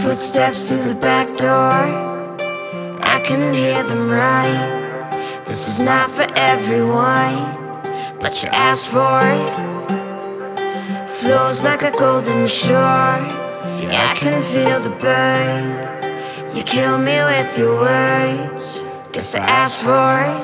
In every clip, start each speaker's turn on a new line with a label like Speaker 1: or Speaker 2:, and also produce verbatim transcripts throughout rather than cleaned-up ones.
Speaker 1: Footsteps through the back door, I can hear them right. This is not for everyone, but you asked for it. Flows like a golden shore, yeah, I can feel the burn. You kill me with your words, guess I asked for it.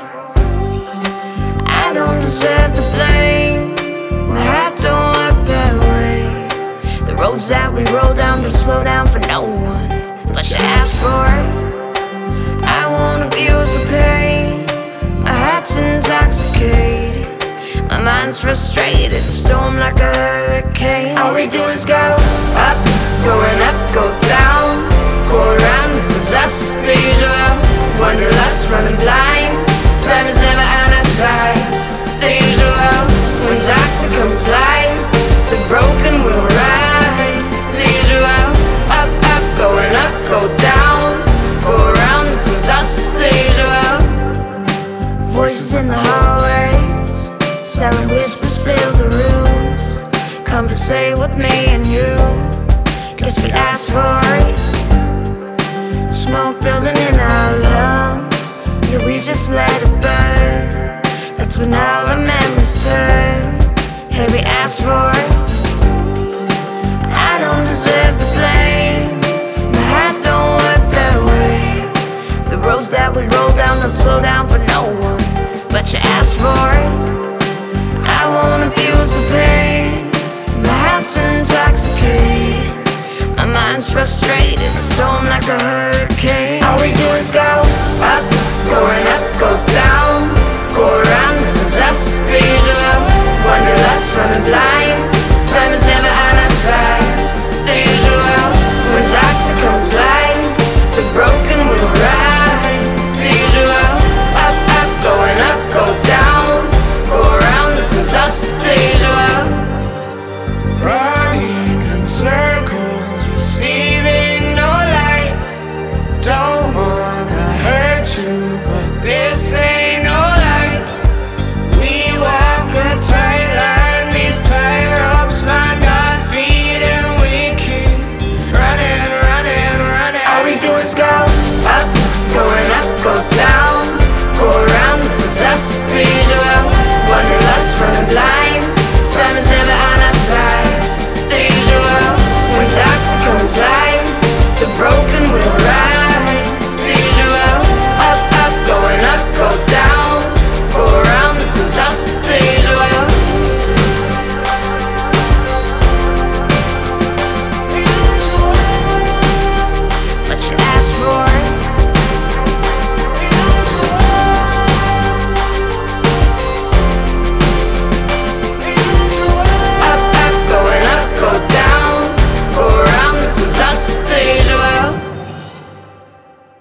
Speaker 1: I don't deserve the blame, my heart don't work that way. The roads that we roll down don't slow down for no one, but you asked for it. I won't abuse the pain, my heart's intoxicated, my mind's frustrated, a storm like a hurricane. All we do is go up, going up, go down, go around, this is us, the usual. Wanderlust, running blind, time is never on our side. The usual, when dark becomes light, the broken will rise. The usual, up, up, going up, go down, go around, this is us, the usual. Voices in the hallways, silent whispers fill the rooms. Conversate with me and you, guess we asked for it. Smoke building in our lungs, yeah, we just let it burn. That's when all our memories turn. Hey, we asked for it. I don't deserve the blame, my heart don't work that way. The roads that we roll down don't slow down for no one, but you asked for it. I won't abuse the pain, my heart's intoxicated, my mind's frustrated, a storm like a hurricane. All we do is go up, going up, go down, go around, this is us, the usual. Wanderlust, running blind, time is never on our side. The usual, when dark becomes light, the broken will rise. The usual, up, up, going up, go down, go around, this is us, the usual.
Speaker 2: Running in circles, receiving no light. Don't wanna hurt you, but this ain't no light. We walk a tight line, these tight ropes find our feet, and we keep running, running, running.
Speaker 1: All we do is go up, going up, go down, go around, this is us, the usual. Wanderlust, running blind,